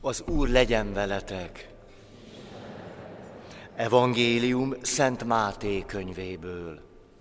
Az Úr legyen veletek! Evangélium Szent Máté könyvéből.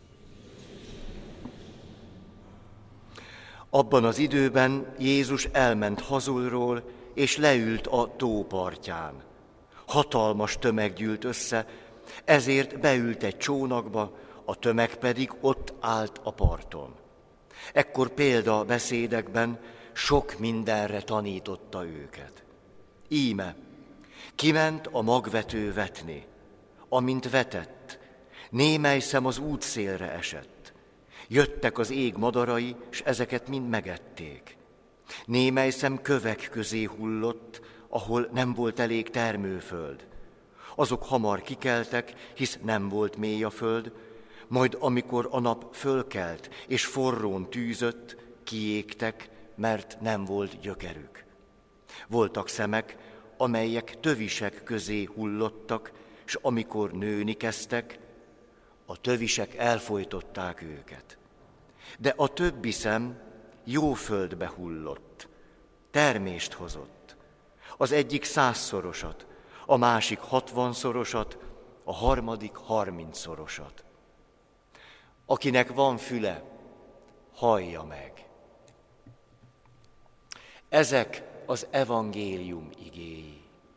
Abban az időben Jézus elment hazulról, és leült a tó partján. Hatalmas tömeg gyűlt össze, ezért beült egy csónakba, a tömeg pedig ott állt a parton. Ekkor példabeszédekben sok mindenre tanította őket. Íme, kiment a magvető vetni. Amint vetett, némely szem az útszélre esett. Jöttek az ég madarai, s ezeket mind megették. Némely szem kövek közé hullott, ahol nem volt elég termőföld. Azok hamar kikeltek, hisz nem volt mély a föld, majd amikor a nap fölkelt és forrón tűzött, kiégtek, mert nem volt gyökerük. Voltak szemek, amelyek tövisek közé hullottak, s amikor nőni kezdtek, a tövisek elfojtották őket. De a többi szem jó földbe hullott, termést hozott. Az egyik 100-szorosat, a másik 60-szorosat, a harmadik 30-szorosat. Akinek van füle, hallja meg. Ezek az evangélium igéi.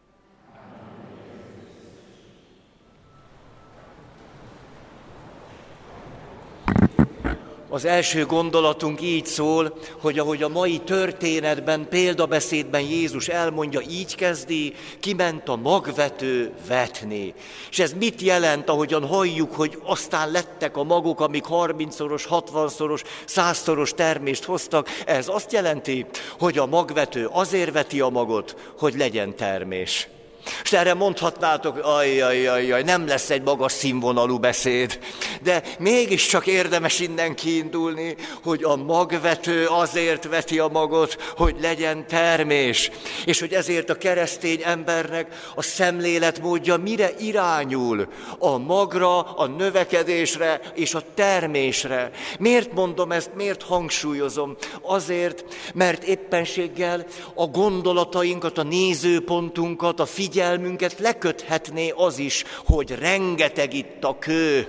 Az első gondolatunk így szól, hogy ahogy a mai történetben, példabeszédben Jézus elmondja, így kezdi, kiment a magvető vetni. És ez mit jelent, ahogyan halljuk, hogy aztán lettek a magok, amik 30-szoros, 60-szoros, 100-szoros termést hoztak. Ez azt jelenti, hogy a magvető azért veti a magot, hogy legyen termés. És erre mondhatnátok, ajjaj, nem lesz egy magas színvonalú beszéd. De mégiscsak érdemes innen kiindulni, hogy a magvető azért veti a magot, hogy legyen termés. És hogy ezért a keresztény embernek a szemléletmódja mire irányul? A magra, a növekedésre és a termésre. Miért mondom ezt, miért hangsúlyozom? Azért, mert éppenséggel a gondolatainkat, a nézőpontunkat, a figyelmünket leköthetné az is, hogy rengeteg itt a kő,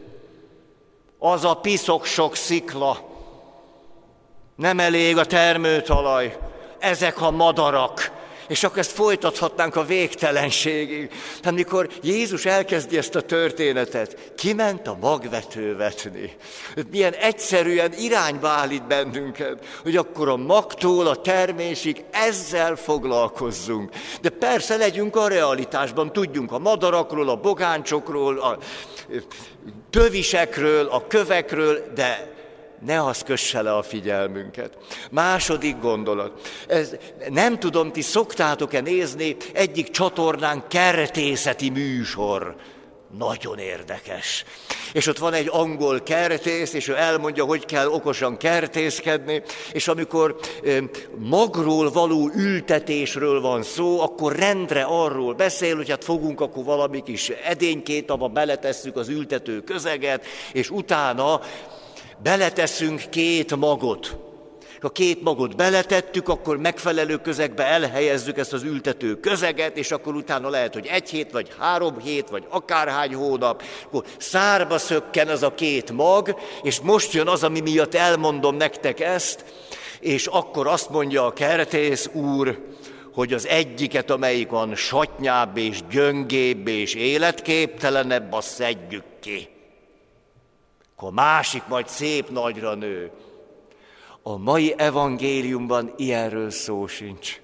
az a piszok sok szikla, nem elég a termőtalaj, ezek a madarak, és akkor ezt folytathatnánk a végtelenségig. Tehát mikor Jézus elkezdi ezt a történetet, kiment a magvető vetni. Milyen egyszerűen irányba állít bennünket, hogy akkor a magtól a termésig ezzel foglalkozzunk. De persze legyünk a realitásban, tudjunk a madarakról, a bogáncsokról, a tövisekről, a kövekről, de ne az kösse le a figyelmünket. Második gondolat. Nem tudom, ti szoktátok-e nézni, egyik csatornán kertészeti műsor. Nagyon érdekes. És ott van egy angol kertész, és ő elmondja, hogy kell okosan kertészkedni, és amikor magról való ültetésről van szó, akkor rendre arról beszél, hogy hát fogunk akkor valami kis edénykét, abba beletesszük az ültető közeget, és utána beleteszünk 2 magot. Ha 2 magot beletettük, akkor megfelelő közegbe elhelyezzük ezt az ültető közeget, és akkor utána lehet, hogy 1 hét, vagy 3 hét, vagy akárhány hónap, akkor szárba szökken ez a 2 mag, és most jön az, ami miatt elmondom nektek ezt, és akkor azt mondja a kertész úr, hogy az egyiket, amelyik van satnyább és gyöngébb és életképtelenebb, azt szedjük ki. A másik majd szép nagyra nő. A mai evangéliumban ilyenről szó sincs.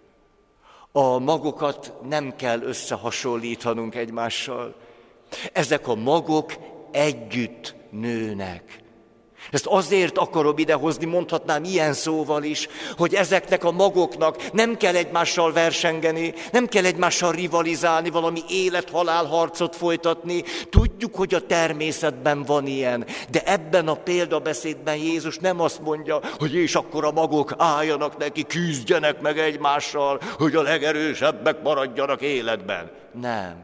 A magokat nem kell összehasonlítanunk egymással. Ezek a magok együtt nőnek. Ezt azért akarom idehozni, mondhatnám ilyen szóval is, hogy ezeknek a magoknak nem kell egymással versengeni, nem kell egymással rivalizálni, valami élet-halál harcot folytatni. Tudjuk, hogy a természetben van ilyen, de ebben a példabeszédben Jézus nem azt mondja, hogy és akkor a magok álljanak neki, küzdjenek meg egymással, hogy a legerősebbek maradjanak életben. Nem.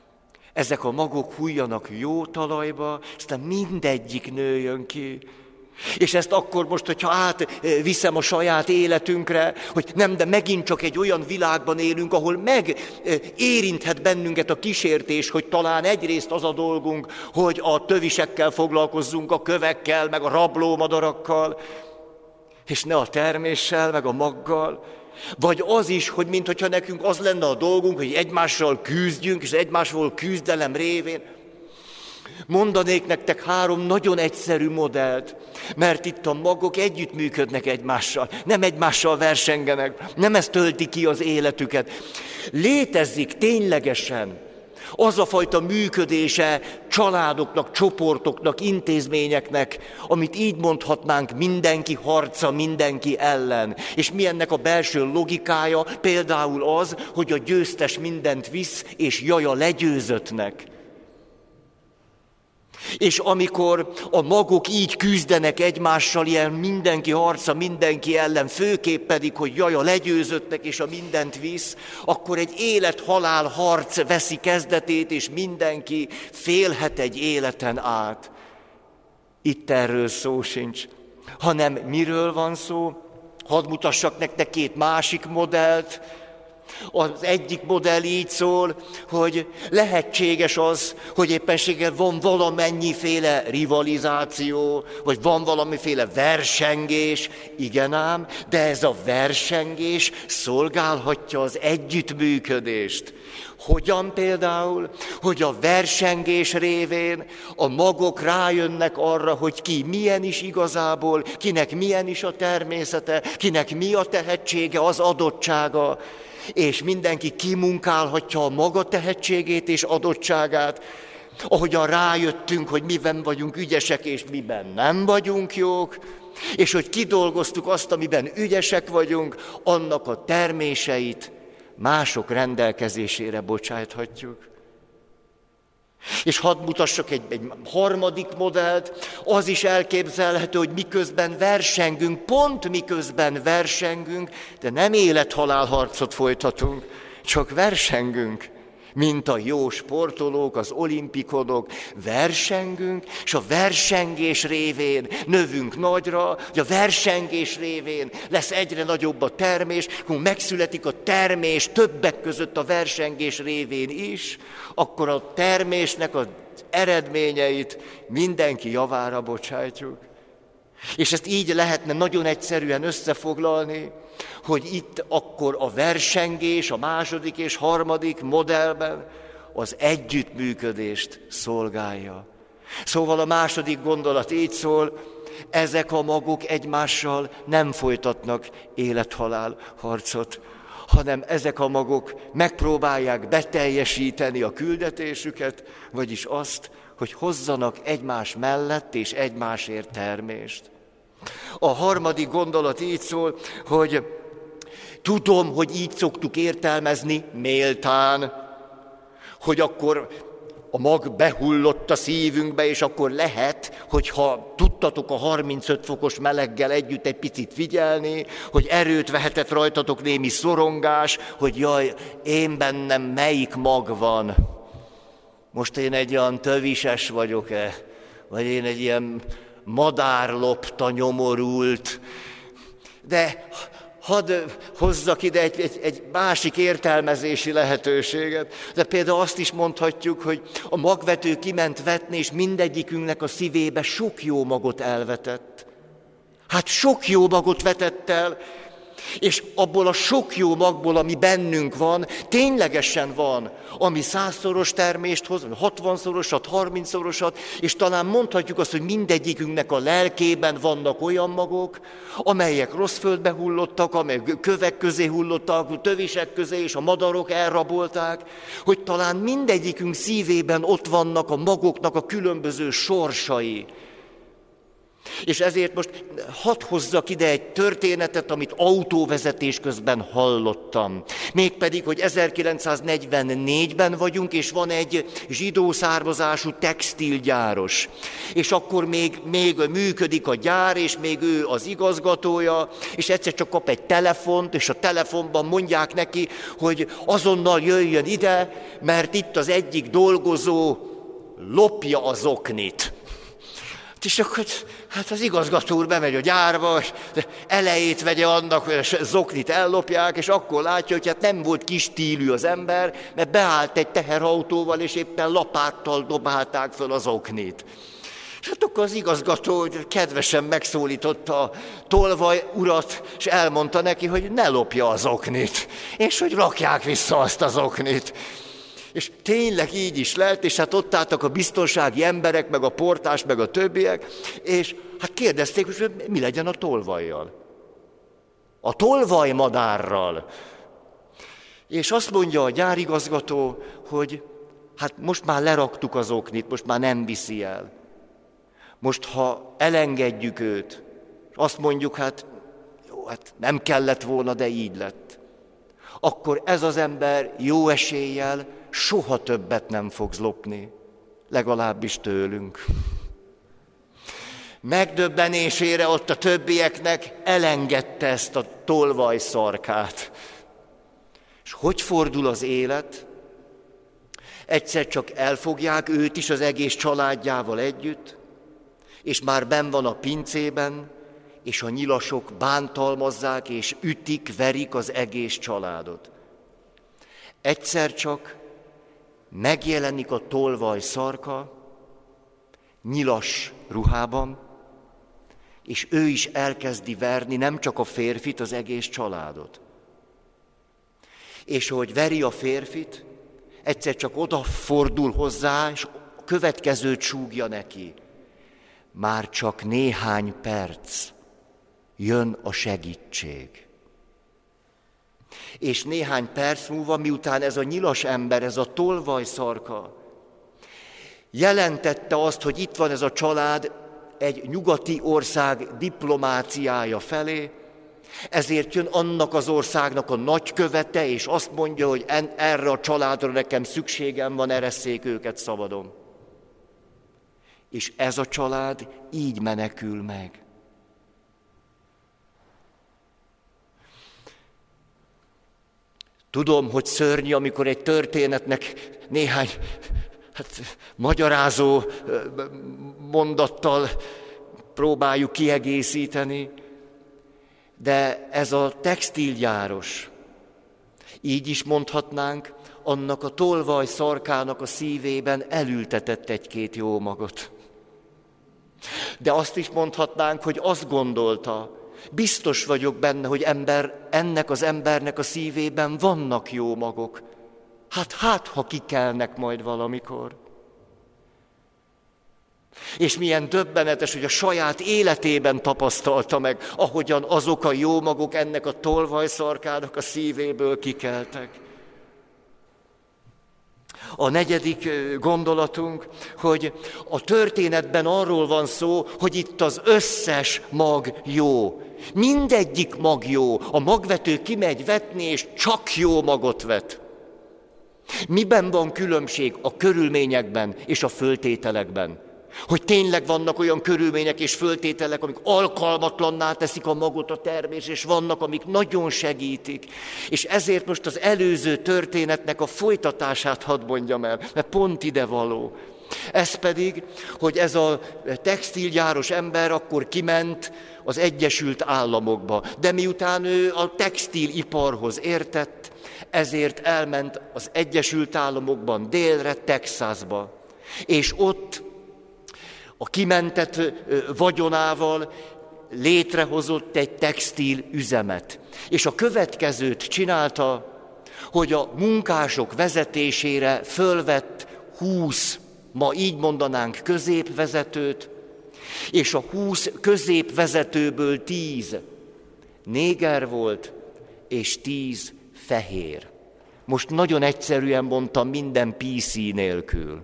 Ezek a magok hulljanak jó talajba, aztán mindegyik nőjön ki. És ezt akkor most, hogyha átviszem a saját életünkre, hogy nem, de megint csak egy olyan világban élünk, ahol megérinthet bennünket a kísértés, hogy talán egyrészt az a dolgunk, hogy a tövisekkel foglalkozzunk, a kövekkel, meg a rablómadarakkal, és ne a terméssel, meg a maggal. Vagy az is, hogy minthogyha nekünk az lenne a dolgunk, hogy egymással küzdjünk, és egymásról küzdelem révén. Mondanék nektek 3 nagyon egyszerű modellt, mert itt a magok együttműködnek egymással, nem egymással versengenek, nem ez tölti ki az életüket. Létezik ténylegesen az a fajta működése családoknak, csoportoknak, intézményeknek, amit így mondhatnánk, mindenki harca mindenki ellen. És mi ennek a belső logikája? Például az, hogy a győztes mindent visz, és jaj a legyőzöttnek. És amikor a magok így küzdenek egymással, ilyen mindenki harca mindenki ellen, főképp pedig, hogy jaj a legyőzöttnek és a mindent visz, akkor egy élet-halál harc veszi kezdetét, és mindenki félhet egy életen át. Itt erről szó sincs, hanem miről van szó? Hadd mutassak nektek 2 másik modellt. Az egyik modell így szól, hogy lehetséges az, hogy éppenséggel van valamennyiféle rivalizáció, vagy van valamiféle versengés, igen ám, de ez a versengés szolgálhatja az együttműködést. Hogyan például? Hogy a versengés révén a magok rájönnek arra, hogy ki milyen is igazából, kinek milyen is a természete, kinek mi a tehetsége, az adottsága, és mindenki kimunkálhatja a maga tehetségét és adottságát, ahogyan rájöttünk, hogy miben vagyunk ügyesek, és miben nem vagyunk jók, és hogy kidolgoztuk azt, amiben ügyesek vagyunk, annak a terméseit mások rendelkezésére bocsáthatjuk. És hadd mutassak egy harmadik modellt, az is elképzelhető, hogy miközben versengünk, pont miközben versengünk, de nem élet-halál harcot folytatunk, csak versengünk, mint a jó sportolók, az olimpikonok, versengünk, és a versengés révén növünk nagyra, hogy a versengés révén lesz egyre nagyobb a termés, akkor megszületik a termés többek között a versengés révén is, akkor a termésnek az eredményeit mindenki javára bocsátjuk. És ezt így lehetne nagyon egyszerűen összefoglalni, hogy itt akkor a versengés, a második és harmadik modellben az együttműködést szolgálja. Szóval a második gondolat így szól, ezek a magok egymással nem folytatnak élet-halál harcot, hanem ezek a magok megpróbálják beteljesíteni a küldetésüket, vagyis azt, hogy hozzanak egymás mellett és egymásért termést. A harmadik gondolat így szól, hogy tudom, hogy így szoktuk értelmezni méltán, hogy akkor a mag behullott a szívünkbe, és akkor lehet, hogyha tudtatok a 35 fokos meleggel együtt egy picit figyelni, hogy erőt vehetett rajtatok némi szorongás, hogy jaj, én bennem melyik mag van. Most én egy olyan tövises vagyok-e? Vagy én egy ilyen madárlopta, nyomorult? De hadd hozzak ide egy másik értelmezési lehetőséget. De például azt is mondhatjuk, hogy a magvető kiment vetni, és mindegyikünknek a szívébe sok jó magot elvetett. Hát sok jó magot vetett el, és abból a sok jó magból, ami bennünk van, ténylegesen van, ami 100-szoros termést hoz, 60-szorosat, 30-szorosat, és talán mondhatjuk azt, hogy mindegyikünknek a lelkében vannak olyan magok, amelyek rossz földbe hullottak, amelyek kövek közé hullottak, tövisek közé, és a madarok elrabolták, hogy talán mindegyikünk szívében ott vannak a magoknak a különböző sorsai. És ezért most hadd hozzak ide egy történetet, amit autóvezetés közben hallottam. Mégpedig, hogy 1944-ben vagyunk, és van egy zsidó származású textilgyáros. És akkor még működik a gyár, és még ő az igazgatója, és egyszer csak kap egy telefont, és a telefonban mondják neki, hogy azonnal jöjjön ide, mert itt az egyik dolgozó lopja az oknit. És akkor hát az igazgató úr bemegy a gyárba, elejét vegye annak, hogy a zoknit ellopják, és akkor látja, hogy hát nem volt kis stílű az ember, mert beállt egy teherautóval, és éppen lapáttal dobálták föl az zoknit. És hát akkor az igazgató kedvesen megszólította a tolvaj urat, és elmondta neki, hogy ne lopja az zoknit, és hogy rakják vissza azt az zoknit. És tényleg így is lett, és hát ott álltak a biztonsági emberek, meg a portás, meg a többiek, és hát kérdezték, hogy mi legyen a tolvajjal. A tolvajmadárral. És azt mondja a gyárigazgató, hogy hát most már leraktuk az zoknit, most már nem viszi el. Most, ha elengedjük őt, azt mondjuk, hát jó, hát nem kellett volna, de így lett, akkor ez az ember jó eséllyel soha többet nem fogsz lopni, legalábbis tőlünk. Megdöbbenésére ott a többieknek elengedte ezt a tolvajszarkát. És hogy fordul az élet? Egyszer csak elfogják őt is az egész családjával együtt, és már benn van a pincében, és a nyilasok bántalmazzák, és ütik, verik az egész családot. Egyszer csak megjelenik a tolvaj szarka, nyilas ruhában, és ő is elkezdi verni nem csak a férfit, az egész családot. És ahogy veri a férfit, egyszer csak odafordul hozzá, és a következőt súgja neki. Már csak néhány perc, jön a segítség. És néhány perc múlva, miután ez a nyilas ember, ez a tolvajszarka jelentette azt, hogy itt van ez a család egy nyugati ország diplomáciája felé, ezért jön annak az országnak a nagykövete, és azt mondja, hogy erre a családra nekem szükségem van, eresszék őket szabadon. És ez a család így menekül meg. Tudom, hogy szörnyű, amikor egy történetnek néhány magyarázó mondattal próbáljuk kiegészíteni, de ez a textilgyáros, így is mondhatnánk, annak a tolvaj szarkának a szívében elültetett egy-két jó magot. De azt is mondhatnánk, hogy azt gondolta, biztos vagyok benne, hogy ennek az embernek a szívében vannak jó magok. Hát, ha kikelnek majd valamikor. És milyen döbbenetes, hogy a saját életében tapasztalta meg, ahogyan azok a jó magok ennek a tolvajszarkának a szívéből kikeltek. A negyedik gondolatunk, hogy a történetben arról van szó, hogy itt az összes mag jó. Mindegyik mag jó. A magvető kimegy vetni, és csak jó magot vet. Miben van különbség? A körülményekben és a föltételekben. Hogy tényleg vannak olyan körülmények és föltételek, amik alkalmatlanná teszik a magot a termés, és vannak, amik nagyon segítik. És ezért most az előző történetnek a folytatását hadd mondjam el, mert pont ide való. Ez pedig, hogy ez a textilgyáros ember akkor kiment az Egyesült Államokba. De miután ő a textiliparhoz értett, ezért elment az Egyesült Államokban délre, Texasba. És ott a kimentett vagyonával létrehozott egy textil üzemet. És a következőt csinálta, hogy a munkások vezetésére fölvett 20, ma így mondanánk középvezetőt, és a 20 középvezetőből 10 néger volt, és 10 fehér. Most nagyon egyszerűen mondtam, minden PC nélkül.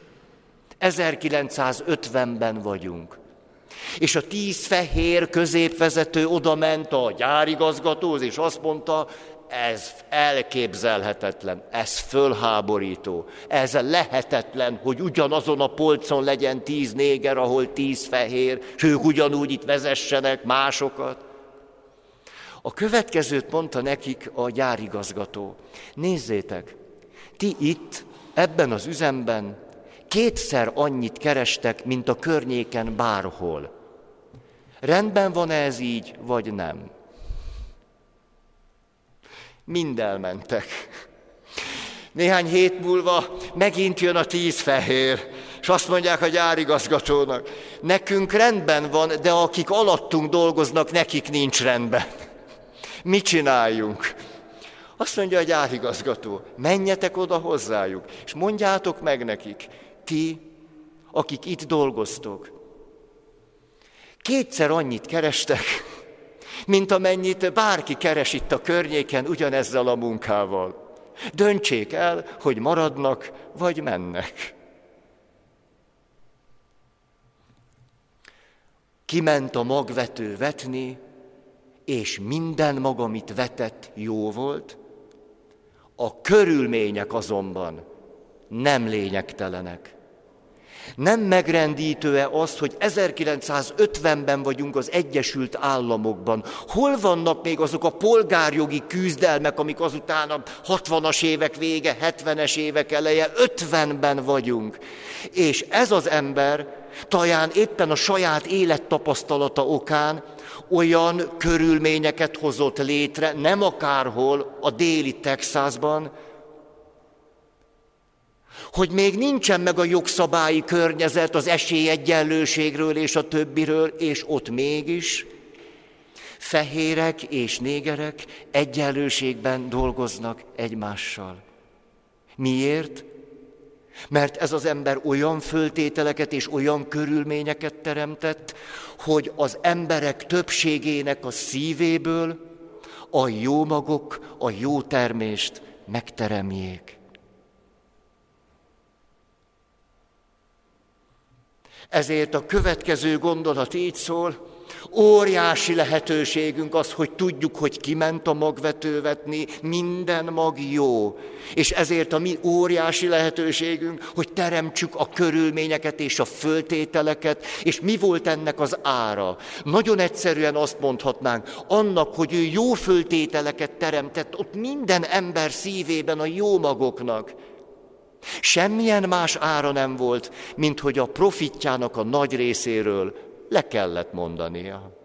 1950-ben vagyunk. És a 10 fehér középvezető odament a gyárigazgatóhoz, és azt mondta, ez elképzelhetetlen, ez fölháborító, ez lehetetlen, hogy ugyanazon a polcon legyen 10 néger, ahol 10 fehér, és ők ugyanúgy itt vezessenek másokat. A következőt mondta nekik a gyárigazgató. Nézzétek, ti itt, ebben az üzemben 2-szer annyit kerestek, mint a környéken bárhol. Rendben van ez így, vagy nem? Mind elmentek. Néhány hét múlva megint jön a 10 fehér, és azt mondják a gyárigazgatónak, nekünk rendben van, de akik alattunk dolgoznak, nekik nincs rendben. Mit csináljunk? Azt mondja a gyárigazgató, menjetek oda hozzájuk, és mondjátok meg nekik, ti, akik itt dolgoztok, 2-szer annyit kerestek, mint amennyit bárki keres itt a környéken ugyanezzel a munkával. Döntsék el, hogy maradnak, vagy mennek. Kiment a magvető vetni, és minden mag, amit vetett, jó volt. A körülmények azonban nem lényegtelenek. Nem megrendítő-e az, hogy 1950-ben vagyunk az Egyesült Államokban? Hol vannak még azok a polgárjogi küzdelmek, amik azután a 60-as évek vége, 70-es évek eleje, 50-ben vagyunk. És ez az ember talán éppen a saját élettapasztalata okán olyan körülményeket hozott létre, nem akárhol, a déli Texasban, hogy még nincsen meg a jogszabályi környezet az esélyegyenlőségről és a többiről, és ott mégis fehérek és négerek egyenlőségben dolgoznak egymással. Miért? Mert ez az ember olyan föltételeket és olyan körülményeket teremtett, hogy az emberek többségének a szívéből a jó magok, a jó termést megteremjék. Ezért a következő gondolat így szól, óriási lehetőségünk az, hogy tudjuk, hogy kiment a magvető vetni, minden mag jó. És ezért a mi óriási lehetőségünk, hogy teremtsük a körülményeket és a föltételeket, és mi volt ennek az ára? Nagyon egyszerűen azt mondhatnánk, annak, hogy ő jó föltételeket teremtett, ott minden ember szívében a jó magoknak. Semmilyen más ára nem volt, mint hogy a profitjának a nagy részéről le kellett mondania.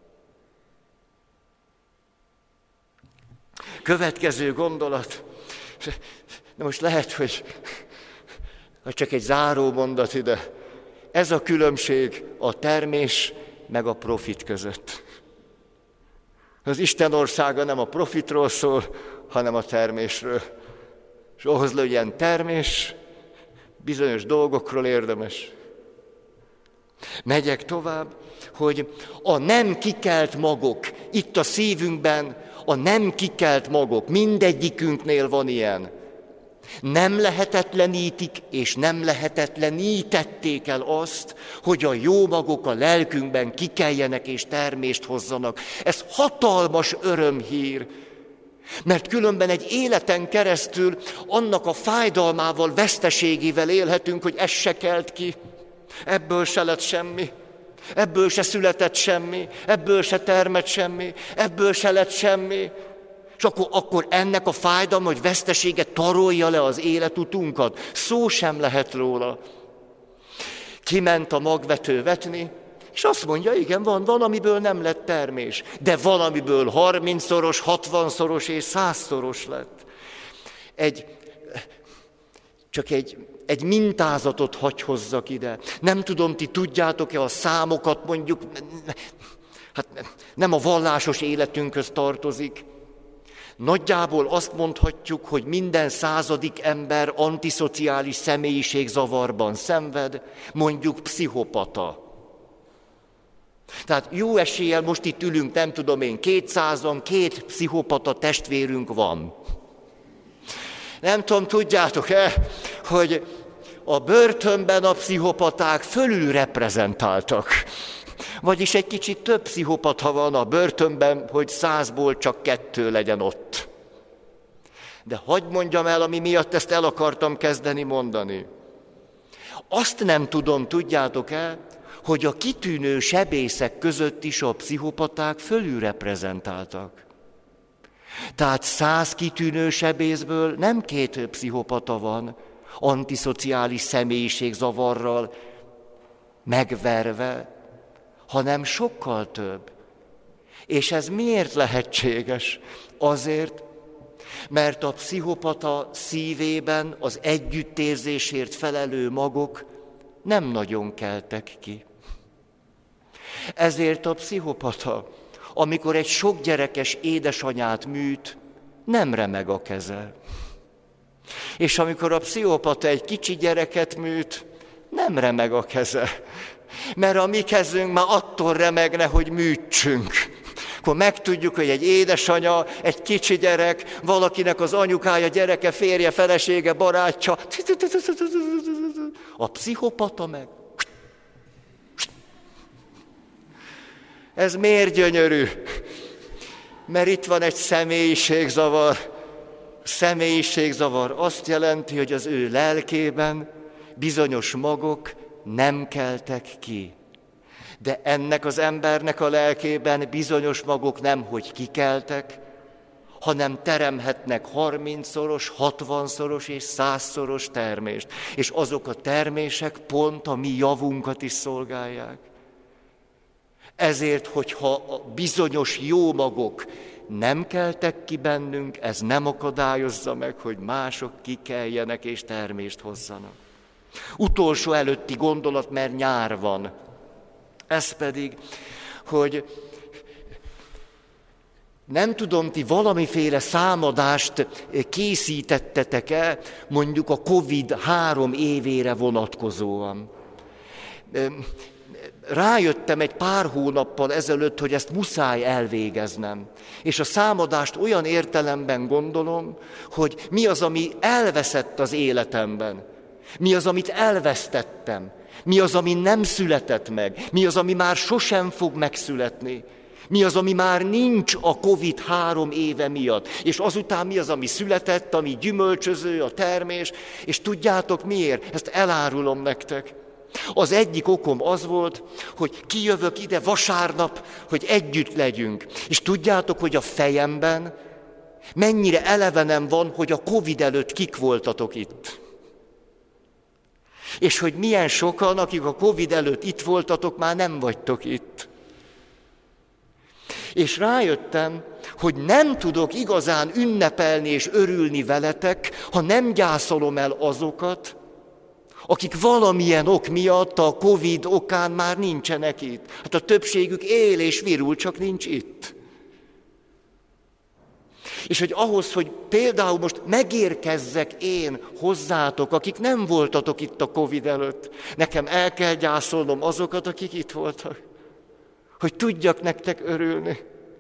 Következő gondolat. De most lehet, hogy csak egy záró mondat ide. Ez a különbség a termés meg a profit között. Az Isten országa nem a profitról szól, hanem a termésről. És ahhoz legyen termés, bizonyos dolgokról érdemes. Megyek tovább, hogy a nem kikelt magok, itt a szívünkben a nem kikelt magok, mindegyikünknél van ilyen. Nem lehetetlenítik és nem lehetetlenítették el azt, hogy a jó magok a lelkünkben kikeljenek és termést hozzanak. Ez hatalmas örömhír. Mert különben egy életen keresztül annak a fájdalmával, veszteségével élhetünk, hogy ez se kelt ki, ebből se lett semmi, ebből se született semmi, ebből se termett semmi, ebből se lett semmi. És akkor ennek a fájdalma, hogy vesztesége tarolja le az életutunkat. Szó sem lehet róla. Kiment a magvető vetni, és azt mondja, igen, van, amiből nem lett termés, de van, amiből 30-szoros, 60-szoros és 100-szoros lett. Csak egy mintázatot hagy hozzak ide. Nem tudom, ti tudjátok-e a számokat, mondjuk, hát nem a vallásos életünkhöz tartozik. Nagyjából azt mondhatjuk, hogy minden 100. ember antiszociális személyiségzavarban szenved, mondjuk pszichopata. Tehát jó eséllyel most itt ülünk, nem tudom én, 200-an, 2 pszichopata testvérünk van. Nem tudom, tudjátok-e, hogy a börtönben a pszichopaták fölül reprezentáltak. Vagyis egy kicsit több pszichopata van a börtönben, hogy 100-ból csak 2 legyen ott. De hadd mondjam el, ami miatt ezt el akartam kezdeni mondani. Azt nem tudom, tudjátok-e, hogy a kitűnő sebészek között is a pszichopaták fölül reprezentáltak. Tehát 100 kitűnő sebészből nem 2 pszichopata van, antiszociális személyiségzavarral megverve, hanem sokkal több. És ez miért lehetséges? Azért, mert a pszichopata szívében az együttérzésért felelő magok nem nagyon keltek ki. Ezért a pszichopata, amikor egy sok gyerekes édesanyát műt, nem remeg a keze. És amikor a pszichopata egy kicsi gyereket műt, nem remeg a keze. Mert a mi kezünk már attól remegne, hogy műtsünk. Akkor megtudjuk, hogy egy édesanya, egy kicsi gyerek, valakinek az anyukája, gyereke, férje, felesége, barátja. A pszichopata meg. Ez miért gyönyörű? Mert itt van egy személyiségzavar. Személyiségzavar azt jelenti, hogy az ő lelkében bizonyos magok nem keltek ki. De ennek az embernek a lelkében bizonyos magok nem, hogy kikeltek, hanem teremhetnek 30-szoros, 60-szoros és 100-szoros termést. És azok a termések pont a mi javunkat is szolgálják. Ezért, hogyha a bizonyos jó magok nem keltek ki bennünk, ez nem akadályozza meg, hogy mások kikeljenek és termést hozzanak. Utolsó előtti gondolat, mert nyár van. Ez pedig, hogy nem tudom, ti valamiféle számadást készítettetek-e, mondjuk a Covid 3 évére vonatkozóan. Rájöttem egy pár hónappal ezelőtt, hogy ezt muszáj elvégeznem. És a számadást olyan értelemben gondolom, hogy mi az, ami elveszett az életemben. Mi az, amit elvesztettem. Mi az, ami nem született meg. Mi az, ami már sosem fog megszületni. Mi az, ami már nincs a Covid 3 éve miatt. És azután mi az, ami született, ami gyümölcsöző, a termés. És tudjátok miért? Ezt elárulom nektek. Az egyik okom az volt, hogy kijövök ide vasárnap, hogy együtt legyünk. És tudjátok, hogy a fejemben mennyire elevenem van, hogy a Covid előtt kik voltatok itt. És hogy milyen sokan, akik a Covid előtt itt voltatok, már nem vagytok itt. És rájöttem, hogy nem tudok igazán ünnepelni és örülni veletek, ha nem gyászolom el azokat, akik valamilyen ok miatt a Covid okán már nincsenek itt. Hát a többségük él és virul, csak nincs itt. És hogy ahhoz, hogy például most megérkezzek én hozzátok, akik nem voltatok itt a Covid előtt, nekem el kell gyászolnom azokat, akik itt voltak. Hogy tudjak nektek örülni.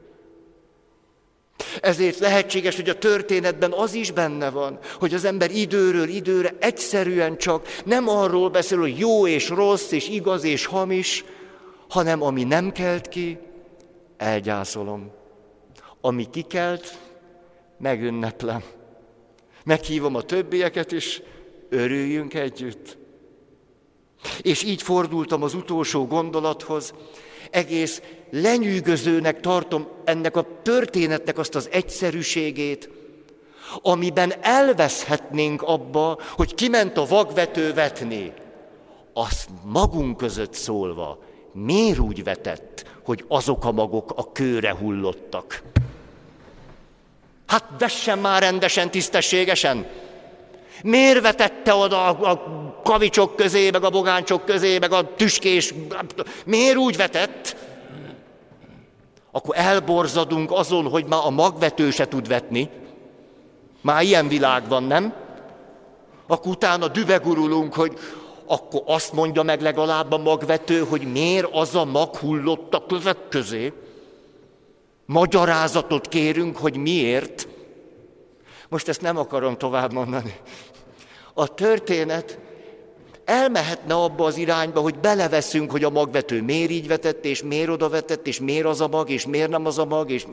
Ezért lehetséges, hogy a történetben az is benne van, hogy az ember időről időre egyszerűen csak nem arról beszél, hogy jó és rossz, és igaz és hamis, hanem ami nem kelt ki, elgyászolom. Ami kikelt, megünneplem. Meghívom a többieket is, örüljünk együtt. És így fordultam az utolsó gondolathoz. Egész lenyűgözőnek tartom ennek a történetnek azt az egyszerűségét, amiben elveszhetnénk abba, hogy kiment a vakvető vetni. Azt magunk között szólva, miért úgy vetett, hogy azok a magok a kőre hullottak? Hát vessen már rendesen, tisztességesen! Miért vetette oda a kavicsok közé, meg a bogáncsok közé, meg a tüskés... Miért úgy vetett? Akkor elborzadunk azon, hogy már a magvető se tud vetni. Már ilyen világ van, nem? Akkor utána dübegurulunk, hogy akkor azt mondja meg legalább a magvető, hogy miért az a mag hullott a kövek közé. Magyarázatot kérünk, hogy miért. Most ezt nem akarom tovább mondani. A történet elmehetne abba az irányba, hogy beleveszünk, hogy a magvető miért így vetett, és miért oda vetett, és miért az a mag, és miért nem az a mag, és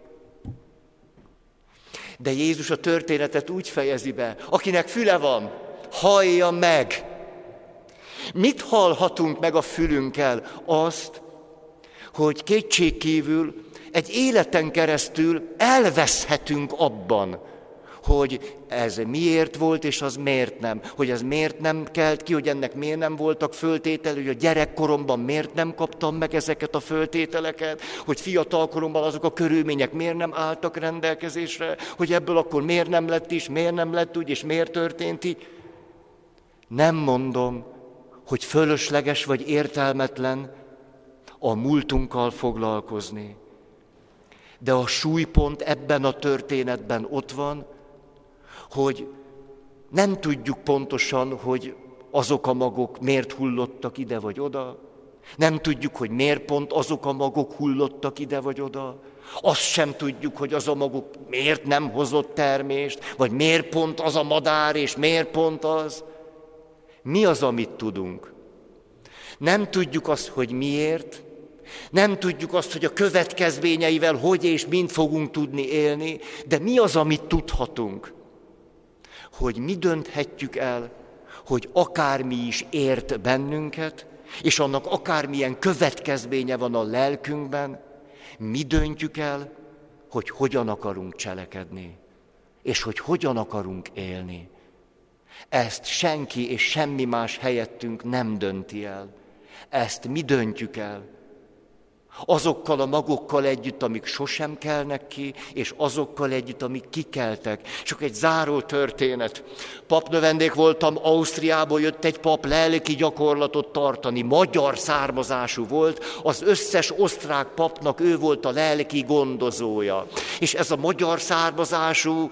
de Jézus a történetet úgy fejezi be, akinek füle van, hallja meg. Mit hallhatunk meg a fülünkkel? Azt, hogy kétségkívül egy életen keresztül elveszhetünk abban, hogy ez miért volt, és az miért nem. Hogy ez miért nem kelt ki, hogy ennek miért nem voltak föltétel, hogy a gyerekkoromban miért nem kaptam meg ezeket a föltételeket, hogy fiatalkoromban azok a körülmények miért nem álltak rendelkezésre, hogy ebből akkor miért nem lett is, miért nem lett úgy, és miért történt így. Nem mondom, hogy fölösleges vagy értelmetlen a múltunkkal foglalkozni. De a súlypont ebben a történetben ott van, hogy nem tudjuk pontosan, hogy azok a magok miért hullottak ide vagy oda. Nem tudjuk, hogy miért pont azok a magok hullottak ide vagy oda. Azt sem tudjuk, hogy az a magok miért nem hozott termést, vagy miért pont az a madár, és miért pont az. Mi az, amit tudunk? Nem tudjuk azt, hogy miért, nem tudjuk azt, hogy a következményeivel hogy és mind fogunk tudni élni, de mi az, amit tudhatunk? Hogy mi dönthetjük el, hogy akármi is ért bennünket, és annak akármilyen következménye van a lelkünkben, mi döntjük el, hogy hogyan akarunk cselekedni, és hogy hogyan akarunk élni. Ezt senki és semmi más helyettünk nem dönti el. Ezt mi döntjük el. Azokkal a magokkal együtt, amik sosem kelnek ki, és azokkal együtt, amik kikeltek. Csak egy záró történet. Papnövendék voltam, Ausztriából jött egy pap lelki gyakorlatot tartani. Magyar származású volt, az összes osztrák papnak ő volt a lelki gondozója. És ez a magyar származású,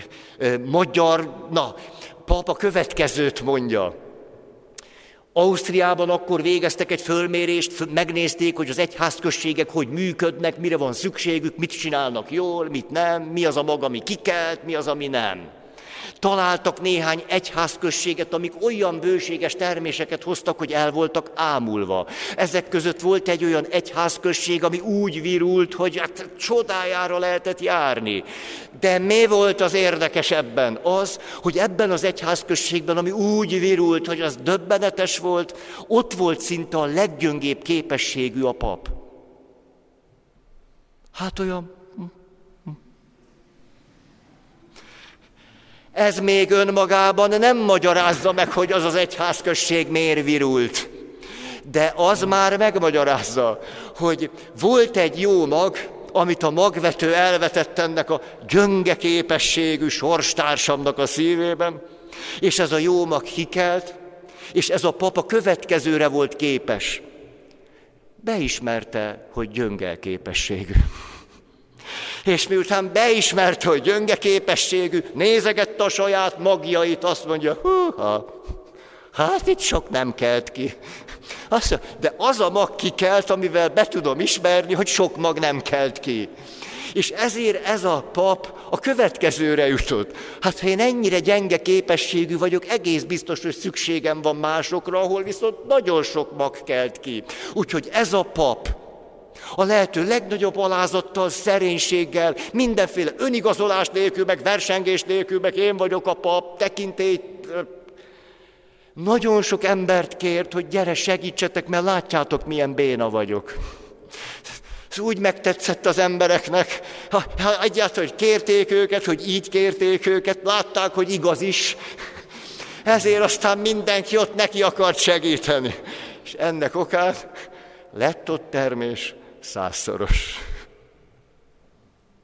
pap a következőt mondja. Ausztriában akkor végeztek egy fölmérést, megnézték, hogy az egyházközségek hogy működnek, mire van szükségük, mit csinálnak jól, mit nem, mi az a mag, ami kikelt, mi az, ami nem. Találtak néhány egyházközséget, amik olyan bőséges terméseket hoztak, hogy el voltak ámulva. Ezek között volt egy olyan egyházközség, ami úgy virult, hogy hát csodájára lehetett járni. De mi volt az érdekes ebben? Az, hogy ebben az egyházközségben, ami úgy virult, hogy az döbbenetes volt, ott volt szinte a leggyöngébb képességű a pap. Hát olyan... Ez még önmagában nem magyarázza meg, hogy az az egyházközség miért virult. De az már megmagyarázza, hogy volt egy jó mag, amit a magvető elvetett ennek a gyönge képességű sorstársamnak a szívében, és ez a jó mag kikelt, és ez a pap a következőre volt képes. Beismerte, hogy gyönge képességű. És miután beismerte, hogy gyönge képességű, nézegette a saját magjait, azt mondja, hát itt sok nem kelt ki. De az a mag kikelt, amivel be tudom ismerni, hogy sok mag nem kelt ki. És ezért ez a pap a következőre jutott. Hát ha én ennyire gyenge képességű vagyok, egész biztos, hogy szükségem van másokra, ahol viszont nagyon sok mag kelt ki. Úgyhogy ez a pap a lehető legnagyobb alázattal, szerénységgel, mindenféle önigazolás nélkül, meg versengés nélkül, meg én vagyok a pap, tekintély. Nagyon sok embert kért, hogy gyere, segítsetek, mert látjátok, milyen béna vagyok. Ez úgy megtetszett az embereknek, egyáltalán, hogy kérték őket, hogy így kérték őket, látták, hogy igaz is. Ezért aztán mindenki ott neki akart segíteni. És ennek okán lett ott termés 100-szoros.